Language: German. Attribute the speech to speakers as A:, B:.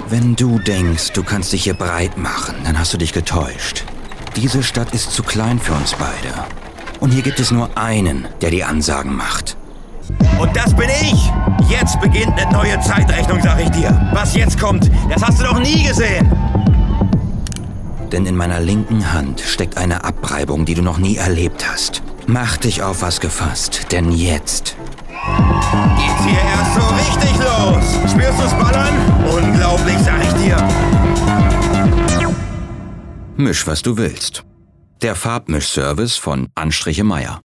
A: Wenn du denkst, du kannst dich hier breit machen, dann hast du dich getäuscht. Diese Stadt ist zu klein für uns beide. Und hier gibt es nur einen, der die Ansagen macht.
B: Und das bin ich! Jetzt beginnt eine neue Zeitrechnung, sag ich dir. Was jetzt kommt, das hast du noch nie gesehen!
A: Denn in meiner linken Hand steckt eine Abreibung, die du noch nie erlebt hast. Mach dich auf was gefasst, denn jetzt
B: geht's hier erst so richtig los! Spürst du's ballern? Unglaublich, sag ich dir!
A: misch, was du willst. Der Farbmischservice von Anstriche Meyer.